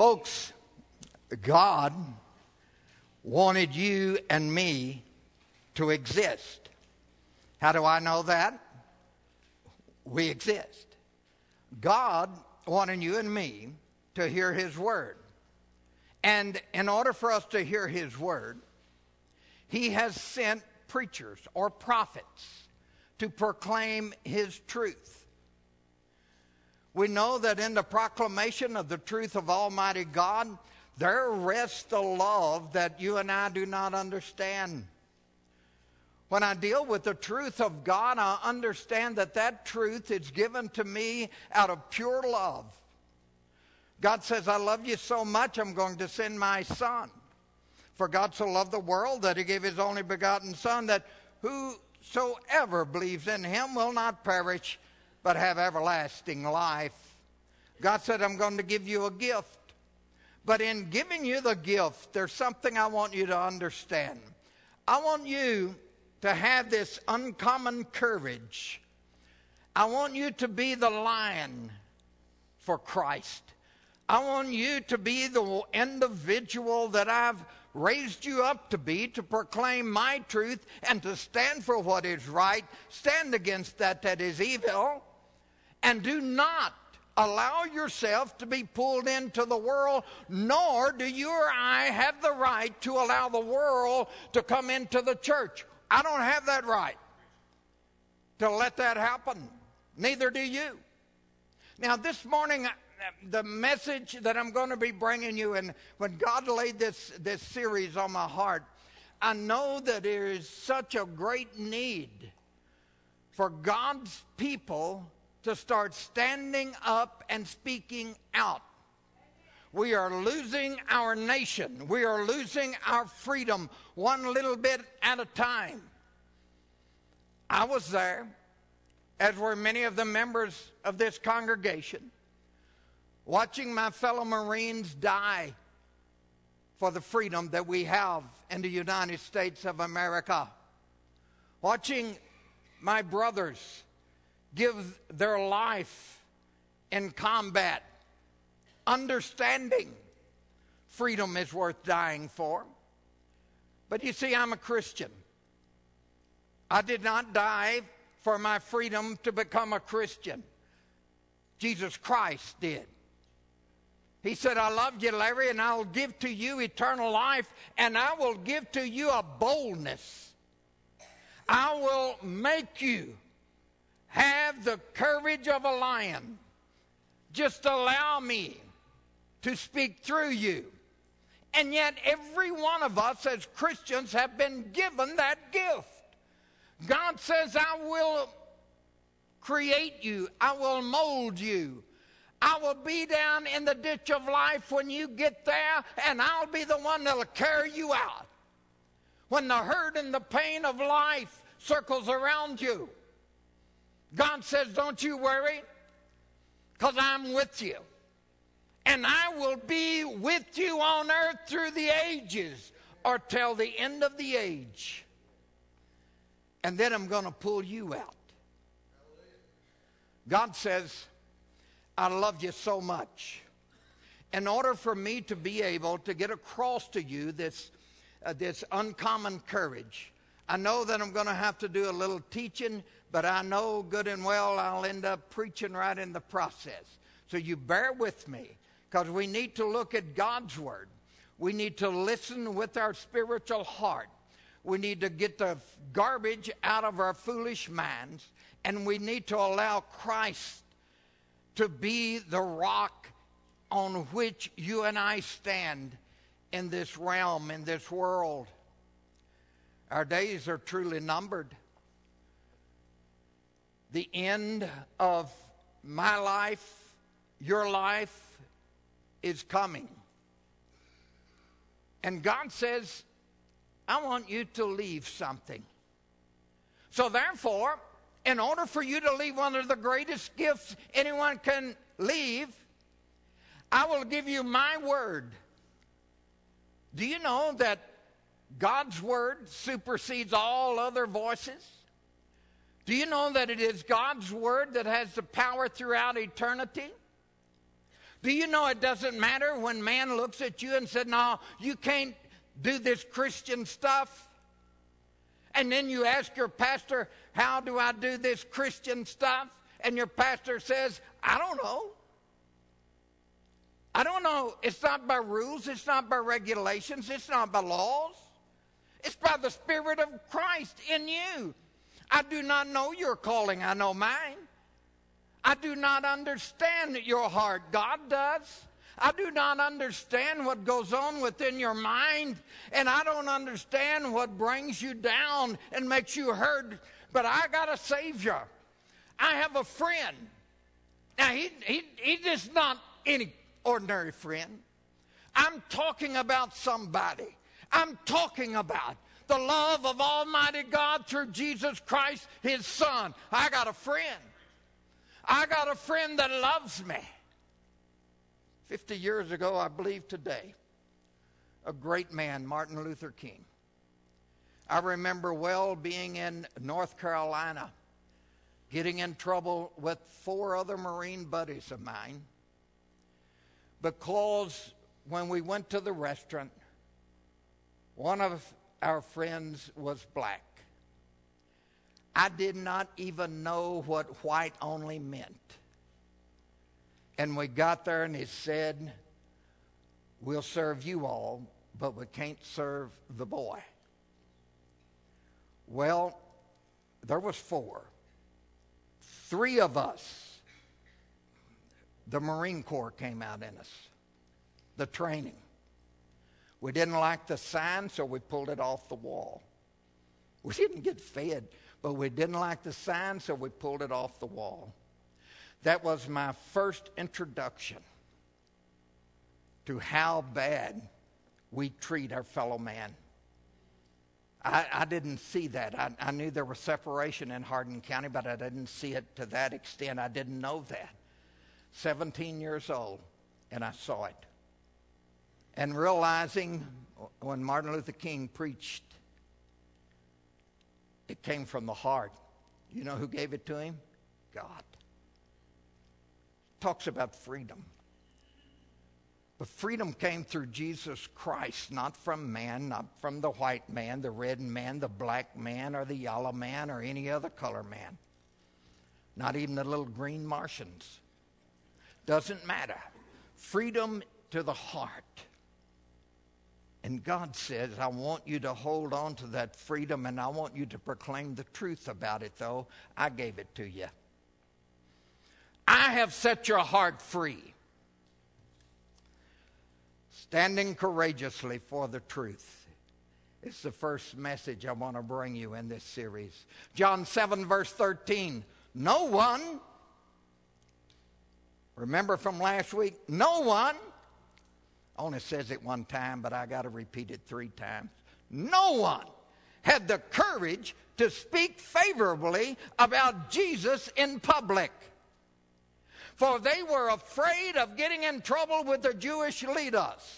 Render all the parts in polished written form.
Folks, God wanted you and me to exist. How do I know that? We exist. God wanted you and me to hear His Word. And in order for us to hear His Word, He has sent preachers or prophets to proclaim His truth. We know that in the proclamation of the truth of Almighty God, there rests a love that you and I do not understand. When I deal with the truth of God, I understand that that truth is given to me out of pure love. God says, I love you so much, I'm going to send my Son. For God so loved the world that He gave His only begotten Son, that whosoever believes in Him will not perish, but have everlasting life. God said, I'm going to give you a gift. But in giving you the gift, there's something I want you to understand. I want you to have this uncommon courage. I want you to be the lion for Christ. I want you to be the individual that I've raised you up to be, to proclaim my truth and to stand for what is right, stand against that is evil, and do not allow yourself to be pulled into the world, nor do you or I have the right to allow the world to come into the church. I don't have that right to let that happen. Neither do you. Now, this morning, the message that I'm going to be bringing you, and when God laid this series on my heart, I know that there is such a great need for God's people to start standing up and speaking out. We are losing our nation. We are losing our freedom one little bit at a time. I was there, as were many of the members of this congregation, watching my fellow Marines die for the freedom that we have in the United States of America. Watching my brothers give their life in combat, understanding freedom is worth dying for. But you see, I'm a Christian. I did not die for my freedom to become a Christian. Jesus Christ did. He said, I love you, Larry, and I'll give to you eternal life, and I will give to you a boldness. I will make you have the courage of a lion. Just allow me to speak through you. And yet every one of us as Christians have been given that gift. God says, I will create you. I will mold you. I will be down in the ditch of life when you get there, and I'll be the one that'll carry you out. When the hurt and the pain of life circles around you, God says, don't you worry, because I'm with you. And I will be with you on earth through the ages, or till the end of the age. And then I'm going to pull you out. God says, I love you so much. In order for me to be able to get across to you this uncommon courage, I know that I'm going to have to do a little teaching, but I know good and well I'll end up preaching right in the process. So you bear with me, because we need to look at God's Word. We need to listen with our spiritual heart. We need to get the garbage out of our foolish minds, and we need to allow Christ to be the rock on which you and I stand in this realm, in this world. Our days are truly numbered. The end of my life, your life, is coming. And God says, I want you to leave something. So therefore, in order for you to leave one of the greatest gifts anyone can leave, I will give you my word. Do you know that God's word supersedes all other voices? Do you know that it is God's word that has the power throughout eternity Do you know it doesn't matter when man looks at you and said, no, you can't do this Christian stuff? And then you ask your pastor, how do I do this Christian stuff? And your pastor says, I don't know. I don't know. It's not by rules. It's not by regulations. It's not by laws. It's by the Spirit of Christ in you. I do not know your calling. I know mine. I do not understand your heart. God does. I do not understand what goes on within your mind, and I don't understand what brings you down and makes you hurt, but I got a Savior. I have a friend. Now, he just not any ordinary friend. I'm talking about somebody. I'm talking about the love of Almighty God through Jesus Christ, His Son. I got a friend. I got a friend that loves me. 50 years ago, I believe today, a great man, Martin Luther King. I remember well being in North Carolina, getting in trouble with 4 other Marine buddies of mine, because when we went to the restaurant, one of our friends was black. I did not even know what white only meant. And we got there and he said, we'll serve you all, but we can't serve the boy. Well, there was 4. 3 of us, the Marine Corps came out in us, the training. We didn't like the sign, so we pulled it off the wall. We didn't get fed, but we didn't like the sign, so we pulled it off the wall. That was my first introduction to how bad we treat our fellow man. I didn't see that. I knew there was separation in Hardin County, but I didn't see it to that extent. I didn't know that. 17 years old, and I saw it. And realizing when Martin Luther King preached, it came from the heart. You know who gave it to him? God. Talks about freedom. But freedom came through Jesus Christ, not from man, not from the white man, the red man, the black man, or the yellow man, or any other color man. Not even the little green Martians. Doesn't matter. Freedom to the heart. And God says, I want you to hold on to that freedom, and I want you to proclaim the truth about it, though. I gave it to you. I have set your heart free. Standing courageously for the truth. It's the first message I want to bring you in this series. John 7, verse 13. No one, remember from last week, no one, only says it one time, but I got to repeat it 3 times. No one had the courage to speak favorably about Jesus in public. For they were afraid of getting in trouble with the Jewish leaders.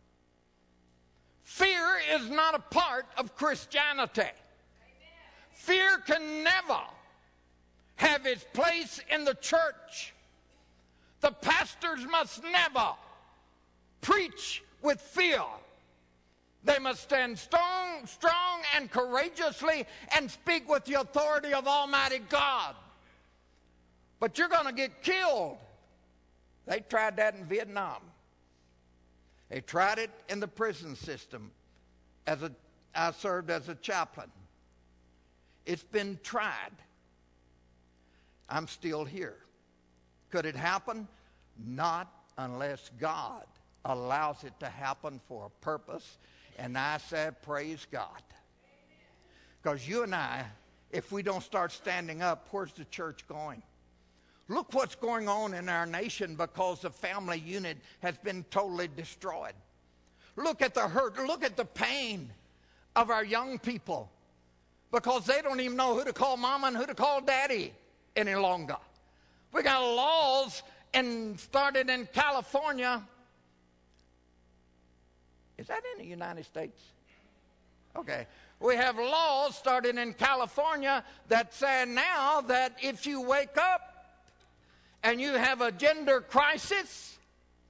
Fear is not a part of Christianity. Amen. Fear can never have its place in the church. The pastors must never preach with fear. They must stand strong and courageously and speak with the authority of Almighty God. But you're going to get killed. They tried that in Vietnam. They tried it in the prison system. I served as a chaplain. It's been tried. I'm still here. Could it happen? Not unless God allows it to happen for a purpose. And I said, praise God. Because you and I, if we don't start standing up, where's the church going? Look what's going on in our nation because the family unit has been totally destroyed. Look at the hurt. Look at the pain of our young people because they don't even know who to call mama and who to call daddy any longer. We got laws started in California. Is that in the United States? Okay. We have laws started in California that say now that if you wake up and you have a gender crisis,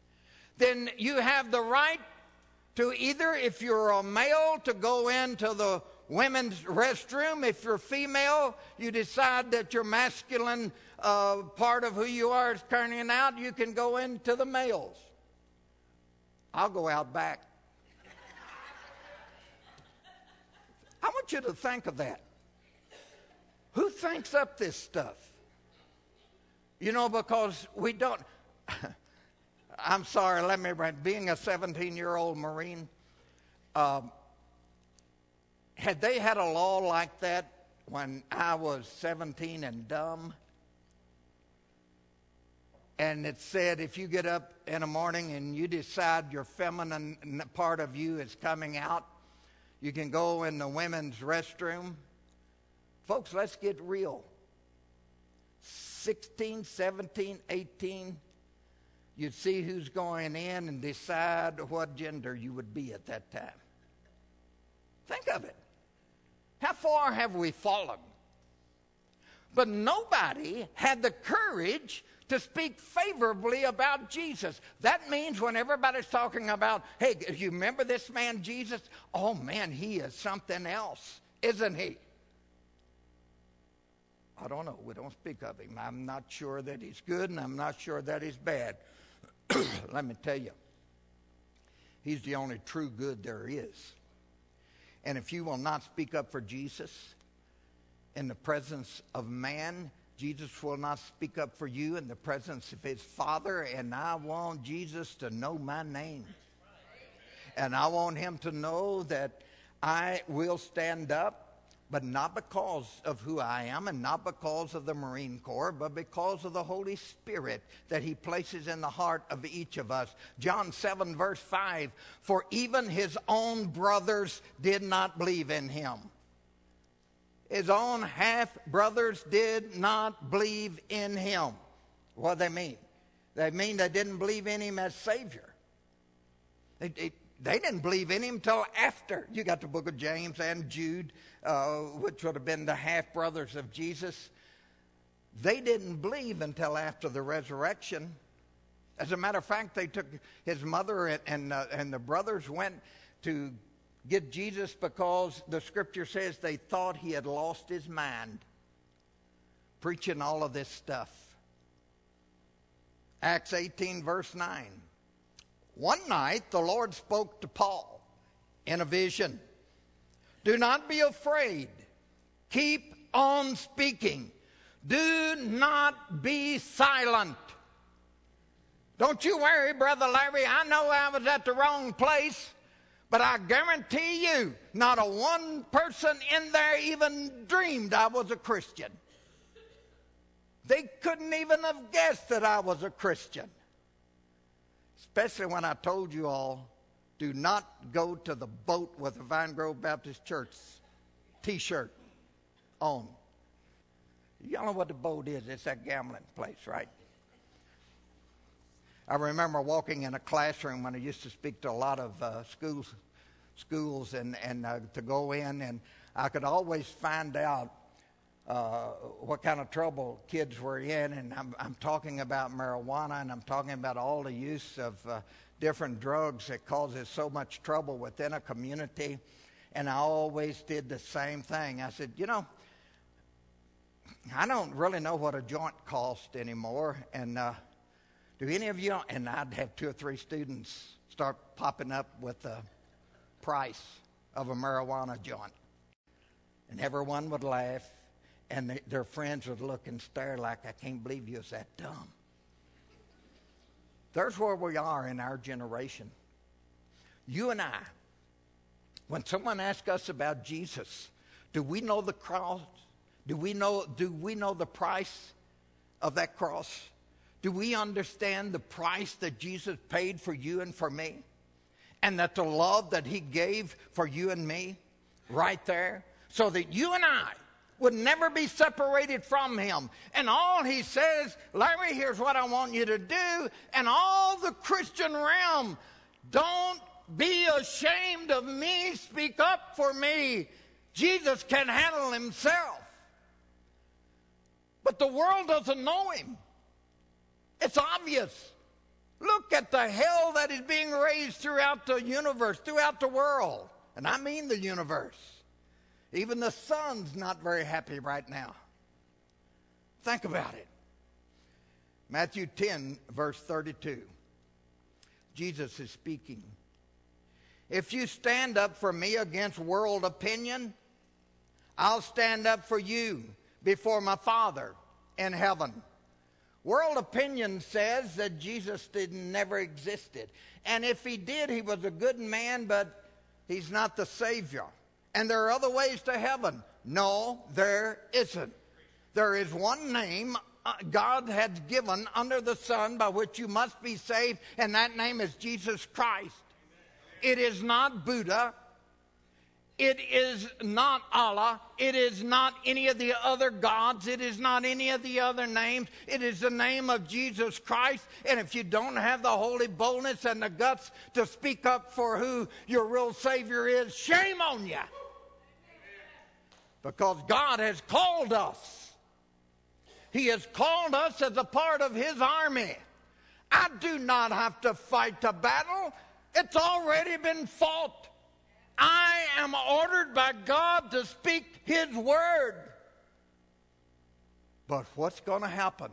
then you have the right to either, if you're a male, to go into the women's restroom. If you're female, you decide that your masculine part of who you are is turning out, you can go into the males. I'll go out back. I want you to think of that. Who thinks up this stuff? You know, because we don't. I'm sorry, let me write. Being a 17-year-old Marine, had they had a law like that when I was 17 and dumb, and it said if you get up in the morning and you decide your feminine part of you is coming out, you can go in the women's restroom. Folks, let's get real. 16, 17, 18, you'd see who's going in and decide what gender you would be at that time. Think of it. How far have we fallen? But nobody had the courage to speak favorably about Jesus. That means when everybody's talking about, hey, you remember this man Jesus? Oh man, he is something else, isn't he? I don't know. We don't speak of him. I'm not sure that he's good, and I'm not sure that he's bad. Let me tell you, he's the only true good there is. And if you will not speak up for Jesus in the presence of man, Jesus will not speak up for you in the presence of his Father. And I want Jesus to know my name. And I want him to know that I will stand up, but not because of who I am and not because of the Marine Corps, but because of the Holy Spirit that he places in the heart of each of us. John 7 verse 5, for even his own brothers did not believe in him. His own half-brothers did not believe in him. What do they mean? They mean they didn't believe in him as Savior. They didn't believe in him till after. You got the book of James and Jude, which would have been the half-brothers of Jesus. They didn't believe until after the resurrection. As a matter of fact, they took his mother and the brothers went to get Jesus because the scripture says they thought he had lost his mind, preaching all of this stuff. Acts 18 verse 9. One night the Lord spoke to Paul in a vision. Do not be afraid. Keep on speaking. Do not be silent. Don't you worry, Brother Larry. I know I was at the wrong place, but I guarantee you, not a one person in there even dreamed I was a Christian. They couldn't even have guessed that I was a Christian. Especially when I told you all, do not go to the boat with the Vine Grove Baptist Church T-shirt on. Y'all know what the boat is. It's that gambling place, right? I remember walking in a classroom when I used to speak to a lot of schools and to go in, and I could always find out what kind of trouble kids were in. And I'm talking about marijuana, and I'm talking about all the use of different drugs that causes so much trouble within a community. And I always did the same thing. I said, you know, I don't really know what a joint costs anymore. And do any of you? And I'd have 2 or 3 students start popping up with the price of a marijuana joint. And everyone would laugh, and their friends would look and stare like, I can't believe you was that dumb. There's where we are in our generation. You and I, when someone asks us about Jesus, do we know the cross? Do we know the price of that cross? Do we understand the price that Jesus paid for you and for me? And that the love that he gave for you and me right there, so that you and I would never be separated from him. And all he says, Larry, here's what I want you to do. And all the Christian realm, don't be ashamed of me. Speak up for me. Jesus can handle himself. But the world doesn't know him. It's obvious. Look at the hell that is being raised throughout the universe, throughout the world. And I mean the universe. Even the sun's not very happy right now. Think about it. Matthew 10, verse 32. Jesus is speaking. If you stand up for me against world opinion, I'll stand up for you before my Father in heaven. World opinion says that Jesus never existed. And if he did, he was a good man, but he's not the Savior. And there are other ways to heaven. No, there isn't. There is one name God has given under the sun by which you must be saved, and that name is Jesus Christ. It is not Buddha. It is not Allah. It is not any of the other gods. It is not any of the other names. It is the name of Jesus Christ. And if you don't have the holy boldness and the guts to speak up for who your real Savior is, shame on you. Because God has called us. He has called us as a part of His army. I do not have to fight the battle. It's already been fought. I am ordered by God to speak His word. But what's going to happen?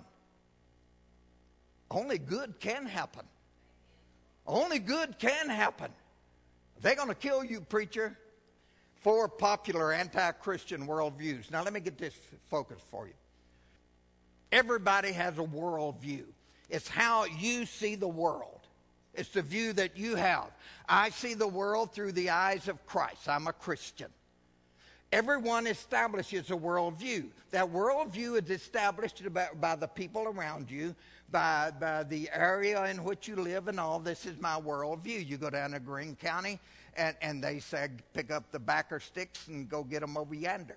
Only good can happen. Only good can happen. They're going to kill you, preacher. 4 popular anti-Christian worldviews. Now let me get this focused for you. Everybody has a worldview. It's how you see the world. It's the view that you have. I see the world through the eyes of Christ. I'm a Christian. Everyone establishes a worldview. That worldview is established by the people around you, by the area in which you live, and all. This is my worldview. You go down to Greene County, and they say, pick up the backer sticks and go get them over yonder.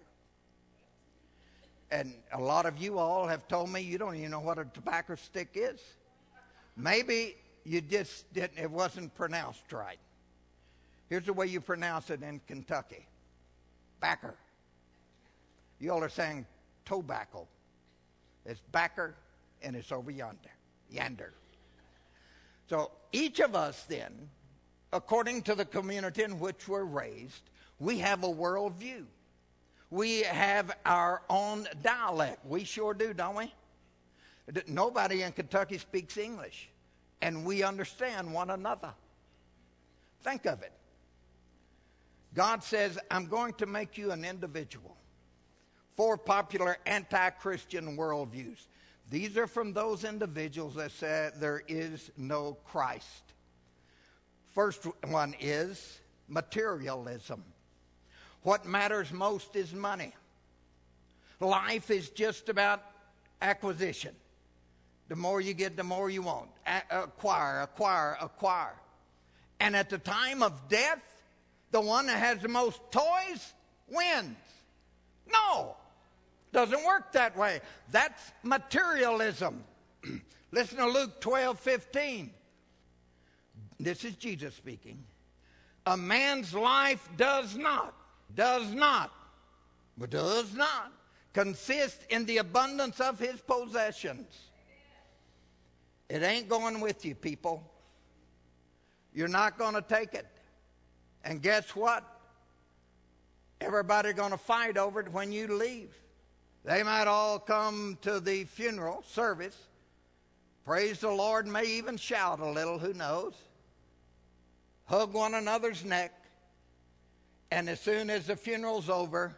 And a lot of you all have told me you don't even know what a tobacco stick is. Maybe you just didn't, it wasn't pronounced right. Here's the way you pronounce it in Kentucky. Backer. You all are saying tobacco. It's backer, and it's over yonder. Yander. So each of us then, according to the community in which we're raised, we have a worldview. We have our own dialect. We sure do, don't we? Nobody in Kentucky speaks English, and we understand one another. Think of it. God says, I'm going to make you an individual. 4 popular anti-Christian worldviews. These are from those individuals that say there is no Christ. First one is materialism. What matters most is money. Life is just about acquisition. The more you get, the more you want. Acquire, acquire, acquire. And at the time of death, the one that has the most toys wins. No, doesn't work that way. That's materialism. Listen to Luke 12:15. This is Jesus speaking. A man's life does not consist in the abundance of his possessions. It ain't going with you, people. You're not going to take it. And guess what? Everybody's going to fight over it when you leave. They might all come to the funeral service, praise the Lord, may even shout a little, who knows, hug one another's neck, and as soon as the funeral's over,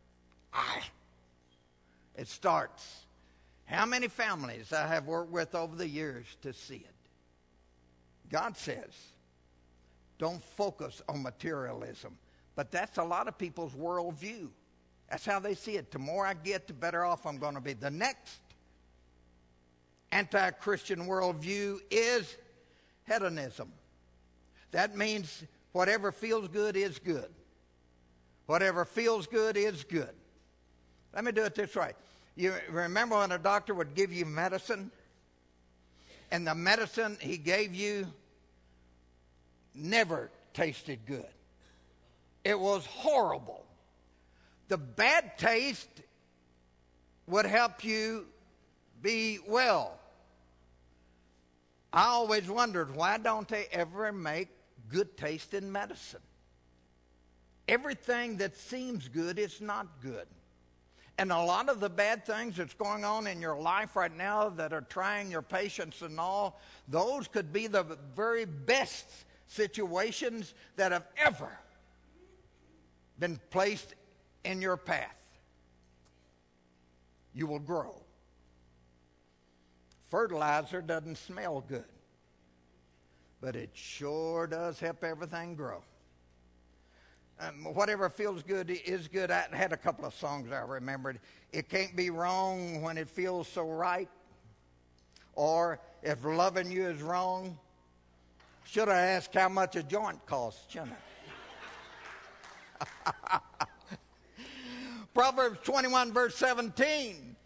it starts. How many families I have worked with over the years to see it? God says, don't focus on materialism. But that's a lot of people's worldview. That's how they see it. The more I get, the better off I'm going to be. The next anti-Christian worldview is hedonism. That means whatever feels good is good. Whatever feels good is good. Let me do it this way. You remember when a doctor would give you medicine, and the medicine he gave you never tasted good. It was horrible. The bad taste would help you be well. I always wondered, why don't they ever make good tasting medicine? Everything that seems good is not good. And a lot of the bad things that's going on in your life right now that are trying your patience and all, those could be the very best situations that have ever been placed in your path. You will grow. Fertilizer doesn't smell good, but it sure does help everything grow. Whatever feels good is good. I had a couple of songs I remembered. It can't be wrong when it feels so right. Or if loving you is wrong, should I ask how much a joint costs, shouldn't I? Proverbs 21 verse 17.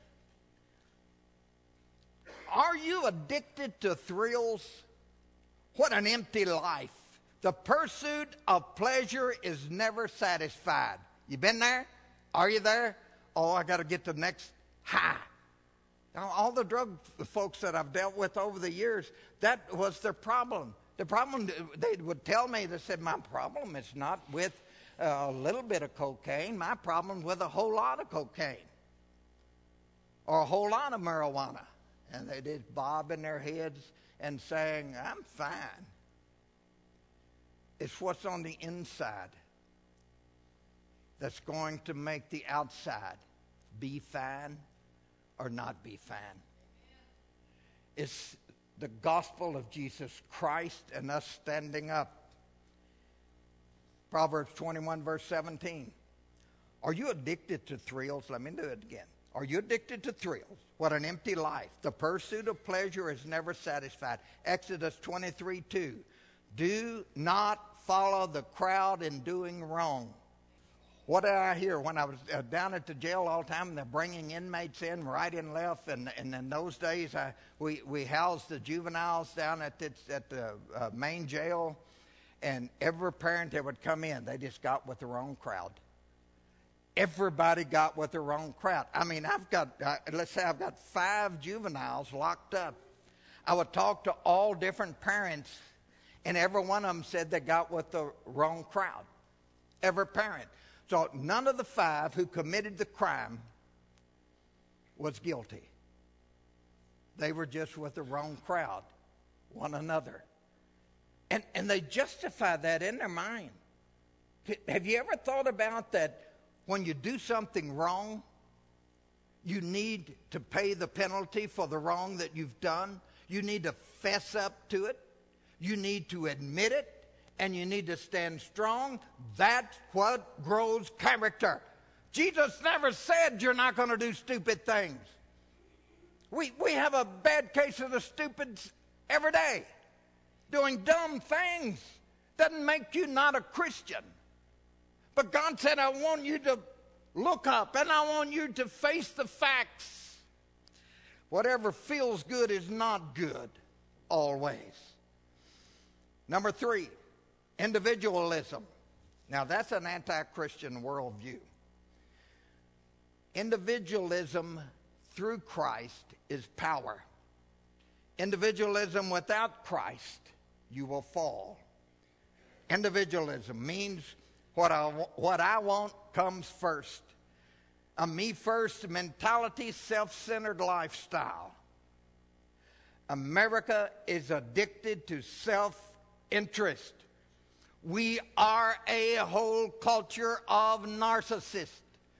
Are you addicted to thrills? What an empty life. The pursuit of pleasure is never satisfied. You been there? Are you there? Oh, I got to get the next high. Now, all the drug folks that I've dealt with over the years, that was their problem. The problem, they would tell me, they said, my problem is not with a little bit of cocaine. My problem is with a whole lot of cocaine or a whole lot of marijuana. And they did bob in their heads and saying, I'm fine. It's what's on the inside that's going to make the outside be fine or not be fine. It's the gospel of Jesus Christ and us standing up. Proverbs 21 verse 17. Are you addicted to thrills? Let me do it again. Are you addicted to thrills? What an empty life. The pursuit of pleasure is never satisfied. Exodus 23:2. Do not follow the crowd in doing wrong. What did I hear when I was down at the jail all the time? They're bringing inmates in right and left. And in those days, we housed the juveniles down at the main jail. And every parent that would come in, they just got with the wrong crowd. Everybody got with the wrong crowd. I mean, let's say I've got 5 juveniles locked up. I would talk to all different parents, and every one of them said they got with the wrong crowd. Every parent. So none of the 5 who committed the crime was guilty. They were just with the wrong crowd, one another. And they justify that in their mind. Have you ever thought about that when you do something wrong, you need to pay the penalty for the wrong that you've done? You need to fess up to it. You need to admit it. And you need to stand strong. That's what grows character. Jesus never said you're not going to do stupid things. We have a bad case of the stupids every day. Doing dumb things doesn't make you not a Christian. But God said, I want you to look up and I want you to face the facts. Whatever feels good is not good always. Number 3, individualism. Now that's an anti-Christian worldview. Individualism through Christ is power. Individualism without Christ, you will fall. Individualism means what I want comes first. A me first mentality, self-centered lifestyle. America is addicted to self-interest. We are a whole culture of narcissism,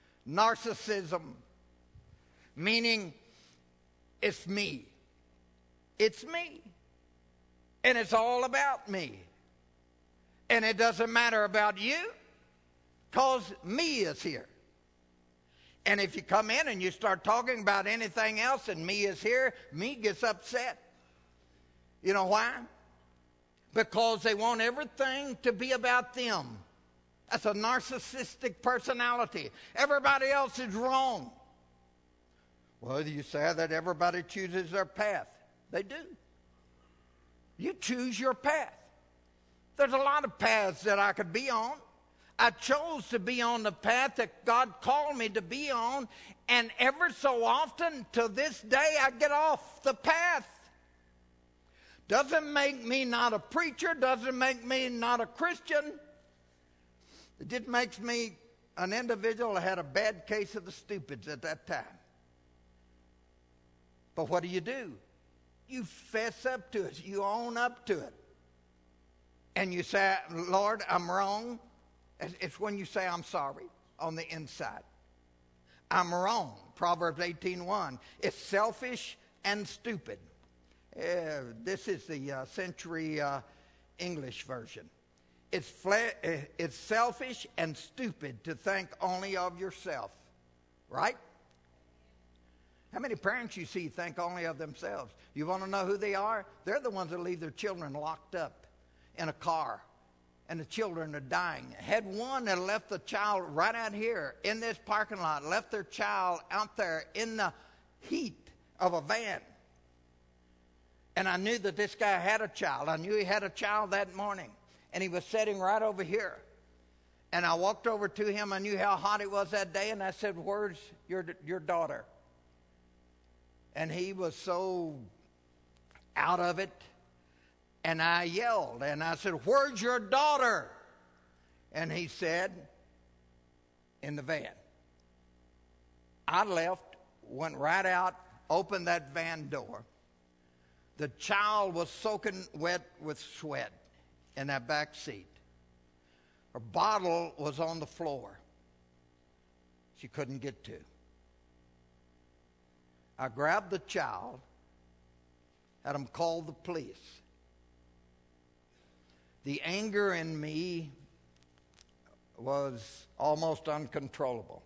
meaning it's me. It's me. And it's all about me. And it doesn't matter about you, because me is here. And if you come in and you start talking about anything else and me is here, me gets upset. You know why? Because they want everything to be about them. That's a narcissistic personality. Everybody else is wrong. Well, you say that everybody chooses their path. They do. You choose your path. There's a lot of paths that I could be on. I chose to be on the path that God called me to be on, and ever so often, to this day, I get off the path. Doesn't make me not a preacher, doesn't make me not a Christian. It just makes me an individual that had a bad case of the stupids at that time. But what do? You fess up to it. You own up to it. And you say, Lord, I'm wrong. It's when you say, I'm sorry on the inside. I'm wrong. Proverbs 18:1. It's selfish and stupid. This is the Century English version. It's selfish and stupid to think only of yourself. Right? How many parents you see think only of themselves? You want to know who they are? They're the ones that leave their children locked up in a car, and the children are dying. Had one that left the child right out here in this parking lot, left their child out there in the heat of a van. And I knew that this guy had a child. I knew he had a child that morning. And he was sitting right over here. And I walked over to him. I knew how hot it was that day. And I said, where's your daughter? And he was so out of it. And I yelled. And I said, where's your daughter? And he said, in the van. I left, went right out, opened that van door. The child was soaking wet with sweat in that back seat. Her bottle was on the floor. She couldn't get to. I grabbed the child, had them call the police. The anger in me was almost uncontrollable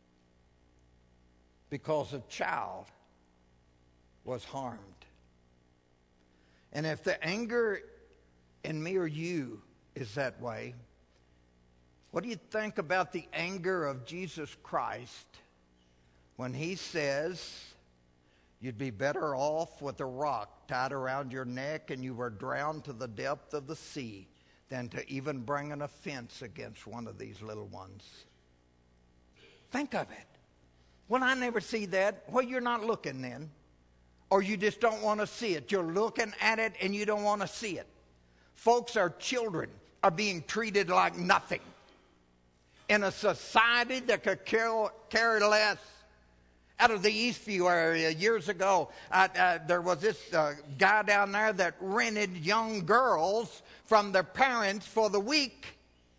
because the child was harmed. And if the anger in me or you is that way, what do you think about the anger of Jesus Christ when he says you'd be better off with a rock tied around your neck and you were drowned to the depth of the sea than to even bring an offense against one of these little ones? Think of it. Well, I never see that. Well, you're not looking then. Or you just don't want to see it. You're looking at it and you don't want to see it. Folks, our children are being treated like nothing in a society that could care less. Out of the Eastview area years ago, there was this guy down there that rented young girls from their parents for the week.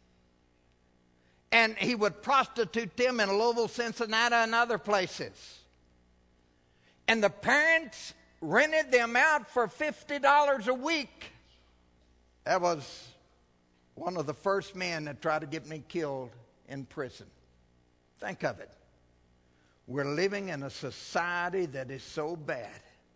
And he would prostitute them in Louisville, Cincinnati, and other places. And the parents rented them out for $50 a week. That was one of the first men that tried to get me killed in prison. Think of it. We're living in a society that is so bad.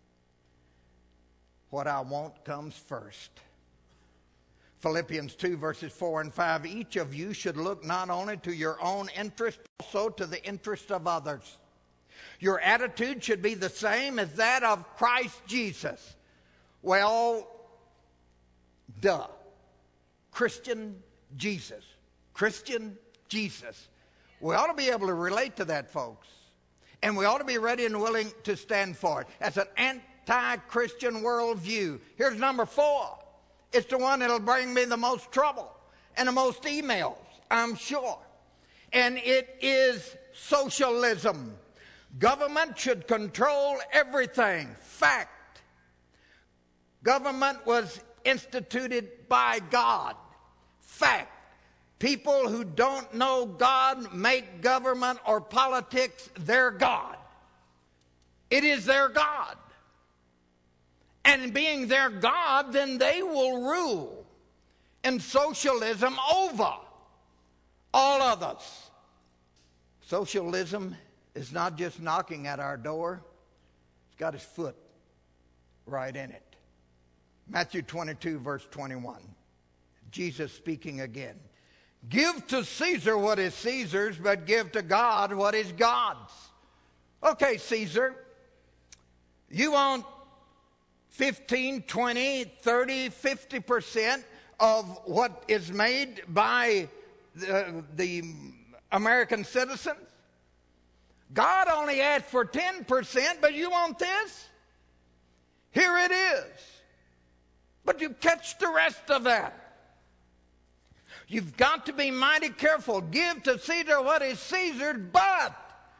What I want comes first. Philippians 2 verses 4 and 5. Each of you should look not only to your own interest, but also to the interest of others. Your attitude should be the same as that of Christ Jesus. Well, duh. Christian Jesus. Christian Jesus. We ought to be able to relate to that, folks. And we ought to be ready and willing to stand for it. That's an anti-Christian worldview. Here's number 4. It's the one that'll bring me the most trouble and the most emails, I'm sure. And it is socialism. Government should control everything. Fact. Government was instituted by God. Fact. People who don't know God make government or politics their God. It is their God. And being their God, then they will rule in socialism over all others. Socialism is not just knocking at our door. It's got his foot right in it. Matthew 22, verse 21. Jesus speaking again. Give to Caesar what is Caesar's, but give to God what is God's. Okay, Caesar, you want 15, 20, 30, 50% of what is made by the American citizens? God only asked for 10%, but you want this? Here it is. But you catch the rest of that. You've got to be mighty careful. Give to Caesar what is Caesar's, but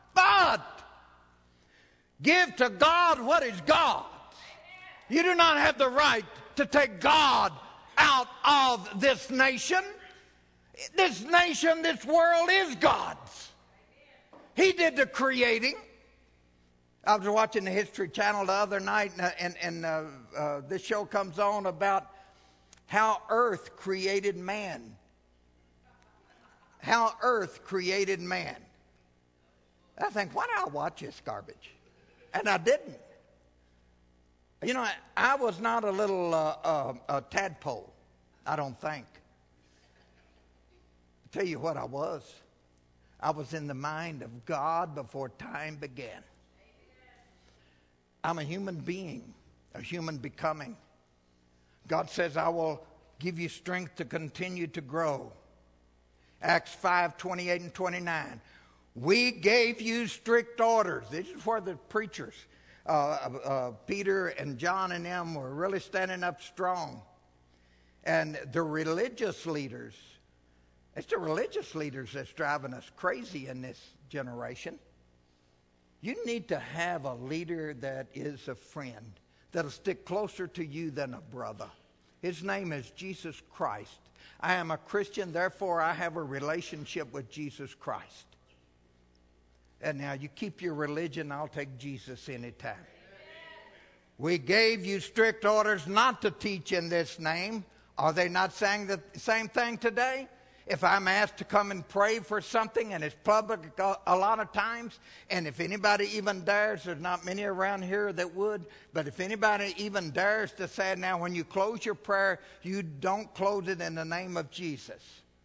give to God what is God's. You do not have the right to take God out of this nation. This nation, this world is God's. He did the creating. I was watching the History Channel the other night, and this show comes on about how Earth created man. How Earth created man. I think, why do I watch this garbage? And I didn't. You know, I was not a little tadpole, I don't think. I'll tell you what I was. I was in the mind of God before time began. I'm a human being, a human becoming. God says, I will give you strength to continue to grow. Acts 5:28 and 29. We gave you strict orders. This is where the preachers, Peter and John and them, were really standing up strong. And the religious leaders, it's the religious leaders that's driving us crazy in this generation. You need to have a leader that is a friend, that'll stick closer to you than a brother. His name is Jesus Christ. I am a Christian, therefore I have a relationship with Jesus Christ. And now you keep your religion, I'll take Jesus anytime. We gave you strict orders not to teach in this name. Are they not saying the same thing today? If I'm asked to come and pray for something, and it's public a lot of times, and if anybody even dares, there's not many around here that would, but if anybody even dares to say, now when you close your prayer, you don't close it in the name of Jesus.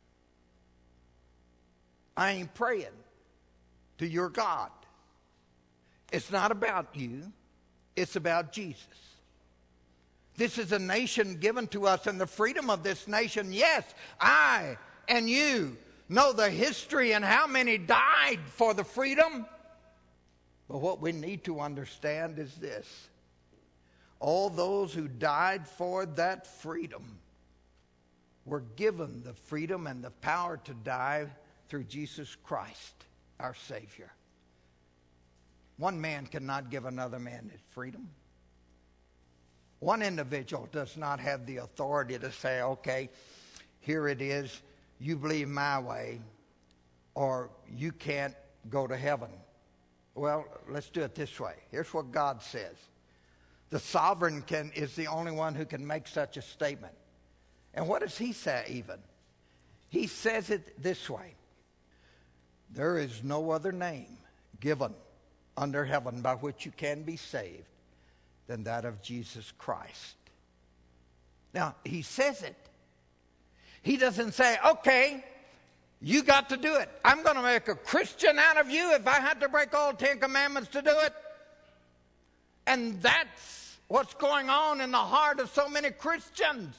I ain't praying to your God. It's not about you. It's about Jesus. This is a nation given to us, and the freedom of this nation, yes, I and you know the history and how many died for the freedom. But what we need to understand is this. All those who died for that freedom were given the freedom and the power to die through Jesus Christ, our Savior. One man cannot give another man his freedom. One individual does not have the authority to say, okay, here it is. You believe my way, or you can't go to heaven. Well, let's do it this way. Here's what God says. The sovereign is the only one who can make such a statement. And what does he say even? He says it this way. There is no other name given under heaven by which you can be saved than that of Jesus Christ. Now, he says it. He doesn't say, okay, you got to do it. I'm going to make a Christian out of you if I had to break all 10 commandments to do it. And that's what's going on in the heart of so many Christians.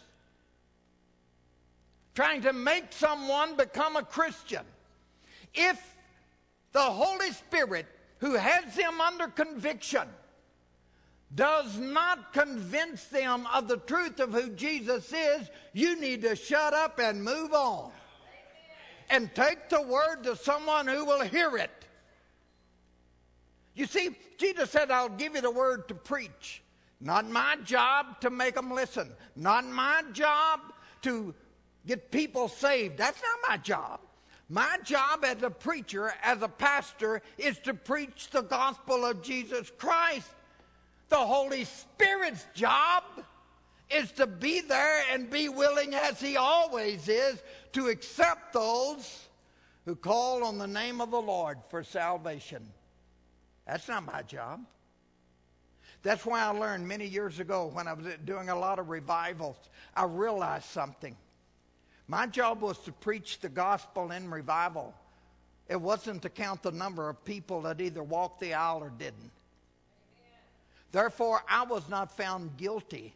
Trying to make someone become a Christian. If the Holy Spirit, who has them under conviction, does not convince them of the truth of who Jesus is, you need to shut up and move on. And take the word to someone who will hear it. You see, Jesus said, I'll give you the word to preach. Not my job to make them listen. Not my job to get people saved. That's not my job. My job as a preacher, as a pastor, is to preach the gospel of Jesus Christ. The Holy Spirit's job is to be there and be willing, as he always is, to accept those who call on the name of the Lord for salvation. That's not my job. That's why I learned many years ago when I was doing a lot of revivals, I realized something. My job was to preach the gospel in revival. It wasn't to count the number of people that either walked the aisle or didn't. Therefore, I was not found guilty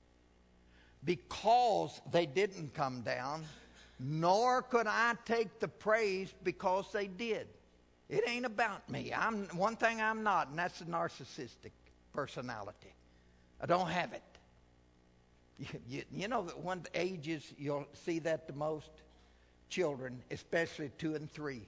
because they didn't come down, nor could I take the praise because they did. It ain't about me. One thing I'm not, and that's a narcissistic personality. I don't have it. You know that one of the ages you'll see that the most? Children, especially 2 and 3.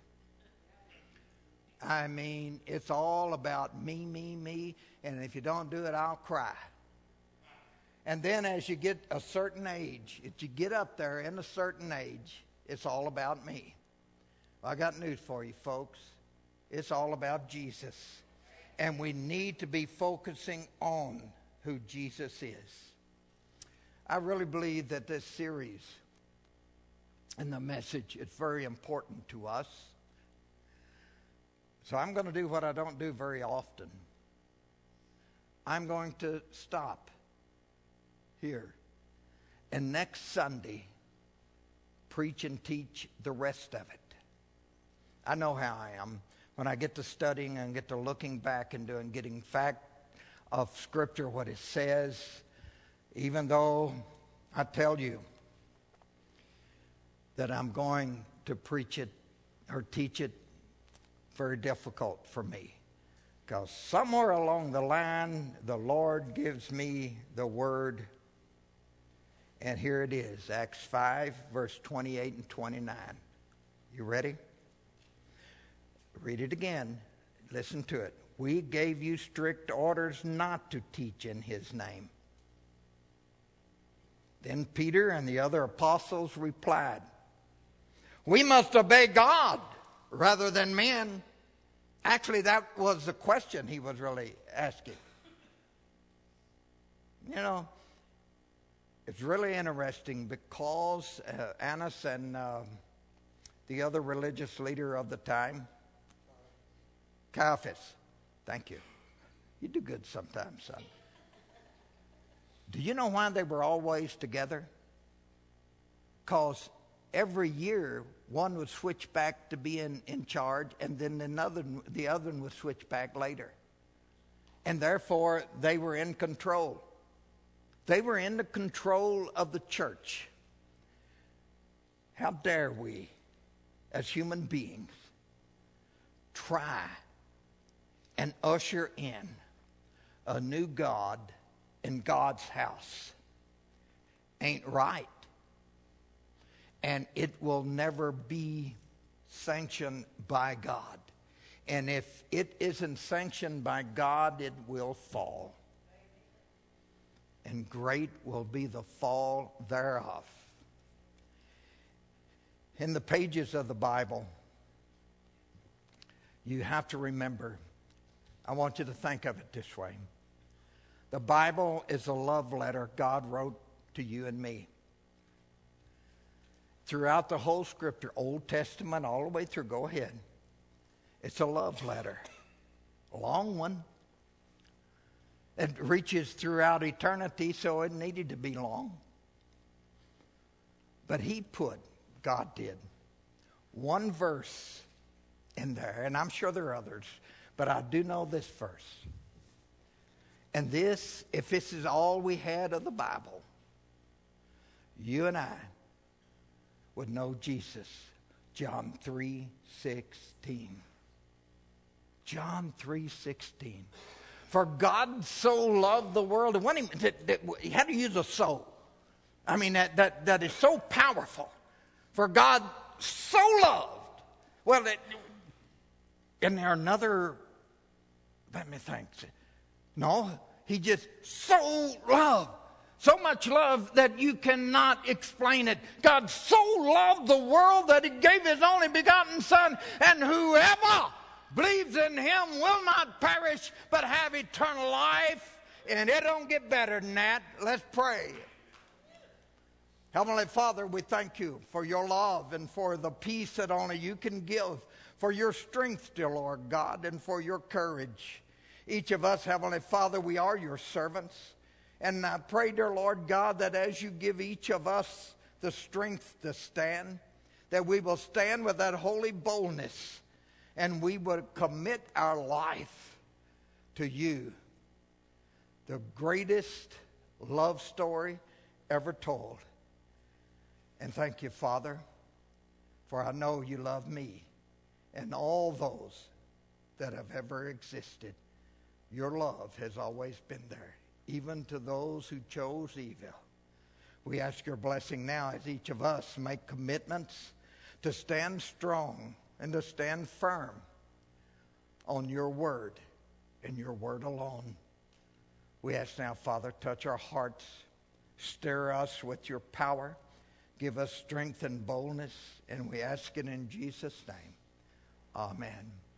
I mean, it's all about me, me, me, and if you don't do it, I'll cry. And then as you get a certain age, if you get up there in a certain age, it's all about me. Well, I got news for you, folks. It's all about Jesus. And we need to be focusing on who Jesus is. I really believe that this series and the message is very important to us. So I'm going to do what I don't do very often. I'm going to stop here, and next Sunday preach and teach the rest of it. I know how I am. When I get to studying and get to looking back and getting fact of Scripture, what it says, even though I tell you that I'm going to preach it or teach it, very difficult for me. Because somewhere along the line, the Lord gives me the word. And here it is, Acts 5, verse 28 and 29. You ready? Read it again. Listen to it. We gave you strict orders not to teach in his name. Then Peter and the other apostles replied, we must obey God rather than men. Actually, that was the question he was really asking. You know, it's really interesting because Annas and the other religious leader of the time, Caiaphas, thank you. You do good sometimes, son. Do you know why they were always together? Because every year one would switch back to being in charge, and then the other one would switch back later. And therefore, they were in control. They were in the control of the church. How dare we, as human beings, try and usher in a new God in God's house? Ain't right. And it will never be sanctioned by God. And if it isn't sanctioned by God, it will fall. And great will be the fall thereof. In the pages of the Bible, you have to remember, I want you to think of it this way. The Bible is a love letter God wrote to you and me. Throughout the whole Scripture, Old Testament, all the way through, go ahead. It's a love letter. A long one. It reaches throughout eternity, so it needed to be long. But God did, one verse in there, and I'm sure there are others, but I do know this verse. And this, if this is all we had of the Bible, you and I would know Jesus. John 3:16. John 3:16. For God so loved the world, and when he had to use a so. I mean, that is so powerful. For God so loved. Well, isn't there another? Let me think. No, he just so loved. So much love that you cannot explain it. God so loved the world that he gave his only begotten Son, and whoever believes in him will not perish but have eternal life. And it don't get better than that. Let's pray. Heavenly Father, we thank you for your love and for the peace that only you can give, for your strength, dear Lord God, and for your courage. Each of us, Heavenly Father, we are your servants. And I pray, dear Lord God, that as you give each of us the strength to stand, that we will stand with that holy boldness, and we will commit our life to you, the greatest love story ever told. And thank you, Father, for I know you love me and all those that have ever existed. Your love has always been there, even to those who chose evil. We ask your blessing now as each of us make commitments to stand strong and to stand firm on your word and your word alone. We ask now, Father, touch our hearts, stir us with your power, give us strength and boldness, and we ask it in Jesus' name. Amen.